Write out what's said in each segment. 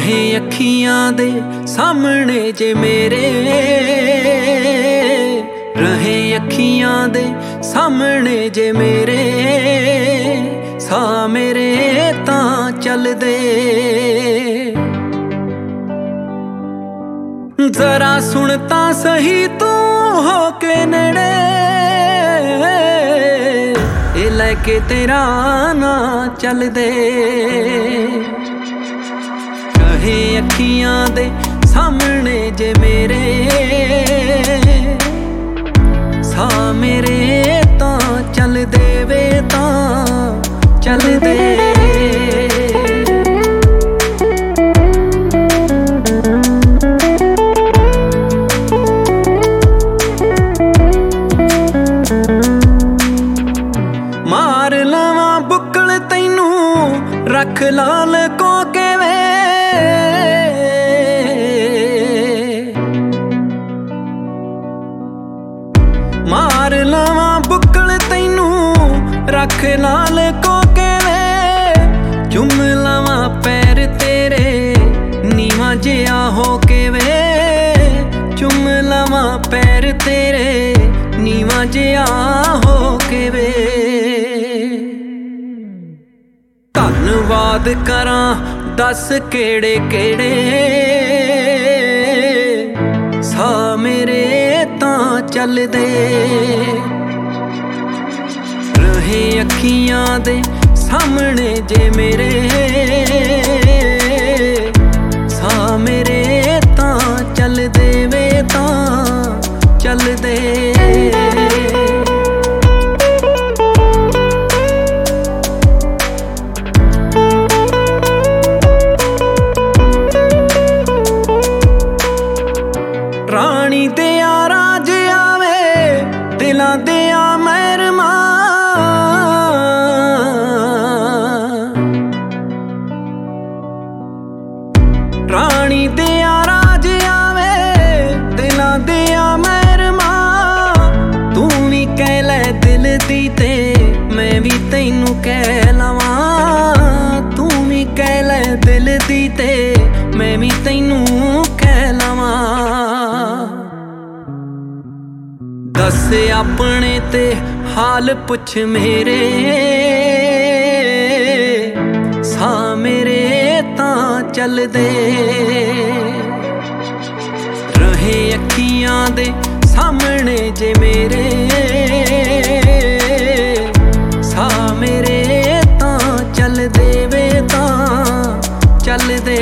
ਰਹੇ ਅੱਖੀਆਂ ਦੇ ਸਾਹਮਣੇ ਜੇ ਮੇਰੇ, ਰਹੇ ਅੱਖੀਆਂ ਦੇ ਸਾਹਮਣੇ ਜੇ ਮੇਰੇ, ਸਾਹ ਮੇਰੇ ਤਾਂ ਚੱਲਦੇ। ਜ਼ਰਾ ਸੁਣ ਤਾਂ ਸਹੀ ਤੂੰ ਹੋ ਕੇ ਨੇੜੇ, ਇਹ ਲੈ ਕੇ ਤੇਰਾ ਨਾਂ ਚੱਲਦੇ। ਰਹੇ ਅੱਖੀਆਂ ਦੇ ਸਾਹਮਣੇ ਜੇ ਮੇਰੇ, ਸਾਹ ਮੇਰੇ ਤਾਂ ਚੱਲਦੇ ਵੇ ਤਾਂ ਚੱਲਦੇ। ਮਾਰ ਲਵਾਂ ਬੁੱਕਲ ਤੈਨੂੰ ਰੱਖ ਲਾ ਲਕੋ ਕੇ ਵੇ, ਮਾਰ ਲਵਾਂ ਬੁੱਕਲ ਤੈਨੂੰ ਰੱਖ ਲਾ ਲਕੋ ਕੇ ਵੇ। ਚੁੰਮ ਲਵਾਂ ਪੈਰ ਤੇਰੇ ਨੀਵਾਂ ਜਿਹਾ ਹੋ ਕੇ ਵੇ, ਚੁੰਮ ਲਵਾਂ ਪੈਰ ਤੇਰੇ ਨੀਵਾਂ ਜਿਹਾ ਹੋ ਕੇ ਵੇ। ਧੰਨਵਾਦ ਕਰਾਂ ਦੱਸ ਕਿਹੜੇ ਕਿਹੜੇ, ਸਾਹ ਮੇਰੇ ਤਾਂ ਚੱਲਦੇ। ਰਹੇ ਅੱਖੀਆਂ ਦੇ ਸਾਹਮਣੇ ਜੇ ਮੇਰੇ, ਸਾਹ ਮੇਰੇ ਤਾਂ ਚੱਲਦੇ ਵੇ ਤਾਂ ਚੱਲਦੇ। ਰਾਣੀ ਦਿਆ ਰਾਜ ਆਵੇ ਦਿਲਾਂ ਦਿਆ ਮਹਿਰਮਾ, ਰਾਣੀ ਦਿਆ ਰਾਜ ਆਵੇ ਦਿਲਾਂ ਦਿਆ ਮਹਿਰਮਾ। ਤੂੰ ਵੀ ਕਹਿ ਲੈ ਦਿਲ ਦੀ ਤੇ ਮੈਂ ਵੀ ਤੈਨੂੰ ਕਹਿ ਲਵਾਂ, ਤੂੰ ਵੀ ਕਹਿ ਲੈ ਦਿਲ ਦੀ ਤੇ ਮੈਂ ਵੀ ਤੈਨੂੰ ਕਹਿ ਲਵਾਂ। ਦੱਸ ਆਪਣੇ ਤੇ ਹਾਲ ਪੁੱਛ ਮੇਰੇ, ਸਾਹ ਮੇਰੇ ਤਾਂ ਚੱਲਦੇ। ਰਹੇ ਅੱਖੀਆਂ ਦੇ ਸਾਹਮਣੇ ਜੇ ਮੇਰੇ, ਸਾਹ ਮੇਰੇ ਤਾਂ ਚੱਲਦੇ ਵੇ ਤਾਂ ਚੱਲਦੇ।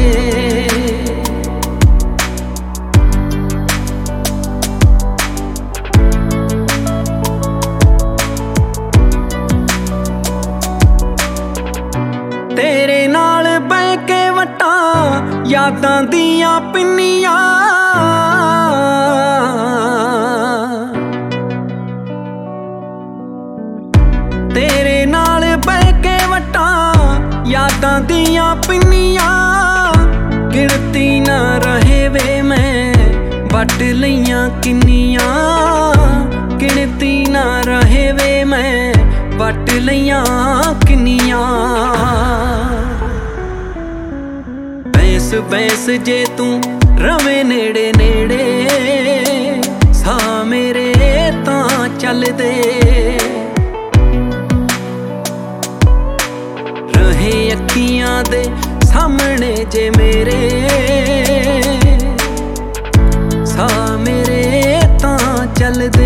ਤੇਰੇ ਨਾਲ ਬਹਿ ਕੇ ਵਟਾਂ ਯਾਦਾਂ ਦੀਆਂ ਪਿੰਨੀਆਂ, ਤੇਰੇ ਨਾਲ ਬਹਿ ਕੇ ਵਟਾਂ ਯਾਦਾਂ ਦੀਆਂ ਪਿੰਨੀਆਂ। ਗਿਣਤੀ ਨਾ ਰਹੇ ਵੇ ਮੈਂ ਵੱਟ ਲਈਆਂ ਕਿੰਨੀਆਂ, ਗਿਣਤੀ ਨਾ ਰਹੇ ਵੇ ਮੈਂ ਵੱਟ ਲਈਆਂ ਕਿੰਨੀਆਂ। ਬੈਂਸ ਬੈਂਸ ਜੇ ਤੂੰ ਰਵੇਂ ਨੇੜੇ ਨੇੜੇ, ਸਾਹ ਮੇਰੇ ਤਾਂ ਚੱਲਦੇ। ਰਹੇ ਅੱਖੀਆਂ ਦੇ ਸਾਹਮਣੇ ਜੇ ਮੇਰੇ, ਸਾਹ ਮੇਰੇ ਤਾਂ ਚੱਲਦੇ।